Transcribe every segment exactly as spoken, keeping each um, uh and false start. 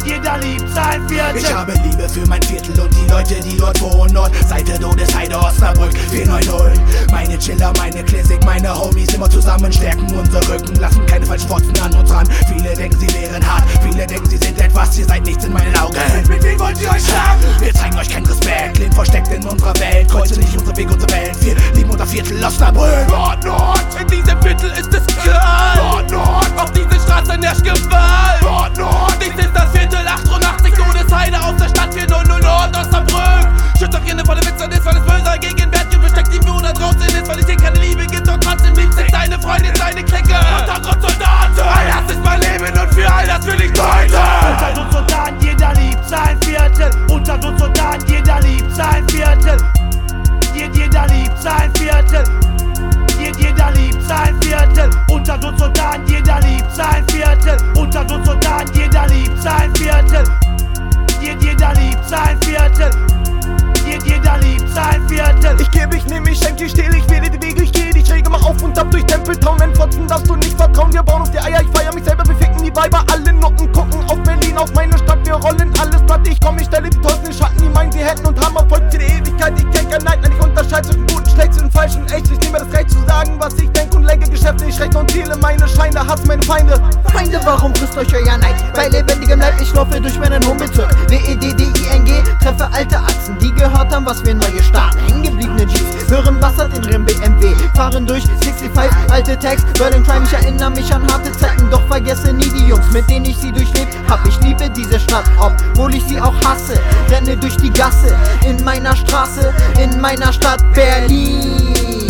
jeder liebt sein Viertel. Ich habe Liebe für mein Viertel und die Leute, die dort wohnen. Nordseite Todesheide Osnabrück vier neun null. Meine Chiller, meine Classic, meine Homies immer zusammen stärken unsere Rücken, lassen keine falschen Fotzen an uns ran. Viele denken, sie wären hart, viele denken, sie sind etwas, ihr seid nichts in meinen Augen. Mit wem wollt ihr euch schlagen? Wir zeigen euch keinen Respekt, leben versteckt in unserer Welt, kreuzen nicht unsere Wege, unsere Welt. Wir lieben unser Viertel Osnabrück. Nord, Nord, in diesem Viertel ist es kalt. Nord, Nord, auf dieser Straße herrscht Gewalt. Nord, Nord, dies ist das Viertel achtundachtzig Todesheide aus der Stadt vier neun null Nord Osnabrück. Schützt auf jene volle Witze ist, weil es böser Gegenwärtig versteckt die Wo da draußen ist, weil ich dir keine Liebe gibt und trotzdem liebt sich deine Freundin, deine Clique. Untergrundsoldaten, all das ist mein Leben und für all das will ich töten. Untergrundsoldaten, jeder liebt sein Viertel. Untergrundsoldaten, jeder liebt sein Viertel. Jeder liebt sein Viertel. Jeder liebt sein Viertel. Untergrundsoldaten, jeder liebt sein Viertel. Untergrundsoldaten, jeder liebt sein Viertel. Jeder liebt sein Viertel. Jeder liebt sein Viertel. Ich gebe, ich nehme, ich schenke, ich stehle, ich wähle die Wege, ich gehe, ich rege mal auf und ab durch Tempeltown. Entfotzen darfst du nicht vertrauen, wir bauen auf die Eier, ich feier mich selber, wir ficken die Weiber. Alle Nocken gucken auf Berlin, auf meine Stadt, wir rollen alles platt. Ich komm, ich stelle die Teufel in Schatten, die meinen, sie hätten und haben Erfolg für die Ewigkeit. Ich denke, nein, nein, ich unterscheide zwischen gut und schlecht, zwischen falsch und echt. Ich nehme das Recht zu sagen, was ich denke und lenke Geschäfte, ich rechne und zähle meine Scheine, hasse meine Feinde. Feinde, warum frisst euch euer Neid? Bei lebendigem Leib, ich laufe durch meinen Homebezirk. W E D D I N G, treffe alte Achsen, die gehört haben, was wir neue starten. Hängengebliebene Jeeps, hören Bastard in Rim B M W, fahren durch fünfundsechzig, alte Tags, Berlin Crime, ich erinnere mich an harte Zeiten, doch vergesse nie die Jungs, mit denen ich sie durchlebt hab. Ich liebe diese Stadt, obwohl ich sie auch hasse, renne durch die Gasse, in meiner Straße, in meiner Stadt Berlin.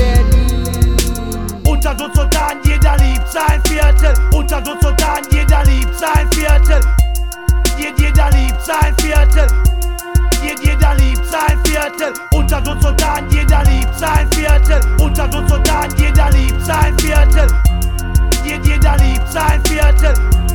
Untergrundsoldaten, jeder liebt sein Viertel. Untergrundsoldaten, jeder liebt sein Viertel. Jeder liebt sein Viertel. Jeder liebt sein Viertel. Untergrundsoldaten, jeder liebt sein Viertel. Untergrundsoldaten, jeder liebt sein Viertel. Jeder liebt sein Viertel.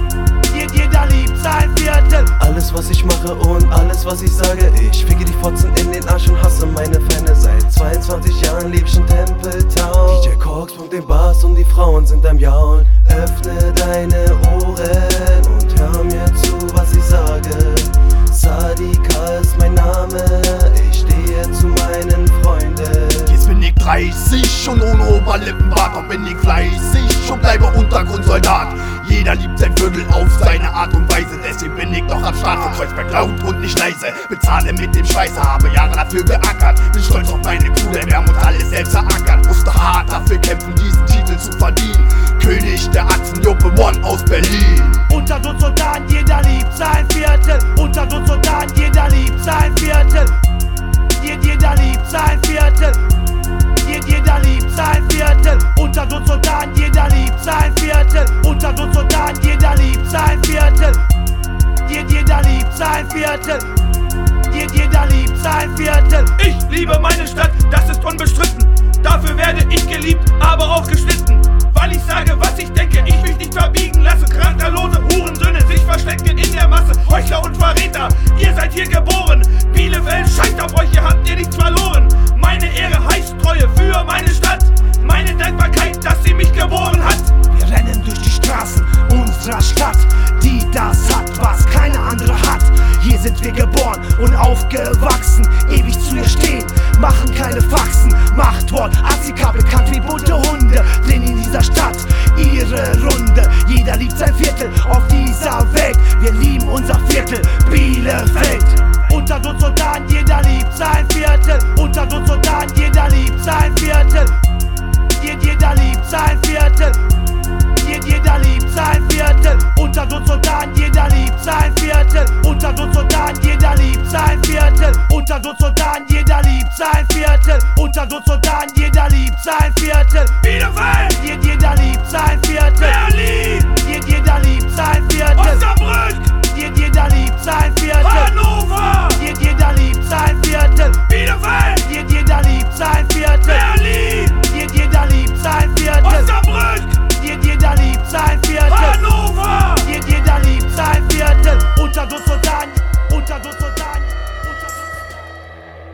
Jeder liebt sein Viertel. Alles was ich mache und alles was ich sage, ich ficke die Fotzen in den Arsch und hasse meine Feinde. Seit zweiundzwanzig Jahren leb ich in Tempeltown. D J Cox pumpt den Bass und die Frauen sind am Jaulen. Öffne deine Ohren und hör mir zu, was ich sage. Sadika ist mein Name, ich stehe zu meinen Freunden. Jetzt bin ich dreißig und ohne Oberlippenbart, doch bin ich fleißig und bleibe Untergrundsoldat. Jeder liebt sein Viertel auf seine Art und Weise, deswegen bin ich noch am Start von Kreuzberg laut und nicht leise. Bezahle mit dem Schweißer, habe Jahre dafür geackert, bin stolz auf meine Crew, denn wir haben uns alles selbst erackert. Musste hart dafür kämpfen, diesen Titel zu verdienen. König der Atzen, Juppe One aus Berlin. Untergrundsoldaten, jeder liebt sein Viertel. Untergrundsoldaten, jeder liebt sein Viertel. Jeder liebt sein Viertel. Jeder liebt sein Viertel. Untergrundsoldaten, jeder liebt sein Viertel. Untergrundsoldaten, jeder liebt sein Viertel. Jeder liebt sein Viertel. Jeder liebt sein Viertel. Ich liebe meine Stadt, das ist unbestritten. Dafür werde ich geliebt, aber auch geschnitten. Weil ich sage, was ich denke, ich mich nicht verbiegen lasse. Charakterlose Hurensöhne sich verstecken in der Masse. Heuchler und Verräter, ihr seid hier geboren. Bielefeld scheißt auf euch, ihr habt ihr nichts verloren. Meine Ehre heißt Treue für meine Stadt. Meine Dankbarkeit, dass sie mich geboren hat. Wir rennen durch die Straßen unserer Stadt, die das hat, was keine andere hat. Hier sind wir geboren und aufgewachsen, ewig zu ihr stehen, machen keine Faxen. Machtwort, Azika, bekannt wie bunte Hunde, drehen in dieser Stadt ihre Runde. Jeder liebt sein Viertel auf dieser Welt, wir lieben unser Viertel, Bielefeld. Untergrundsoldaten, jeder liebt sein Viertel. Untergrundsoldaten, jeder liebt sein Viertel. Jeder liebt sein Viertel. Jeder liebt sein Viertel. Untergrundsoldaten, jeder liebt sein Viertel. Untergrundsoldaten, jeder liebt sein Viertel. Untergrundsoldaten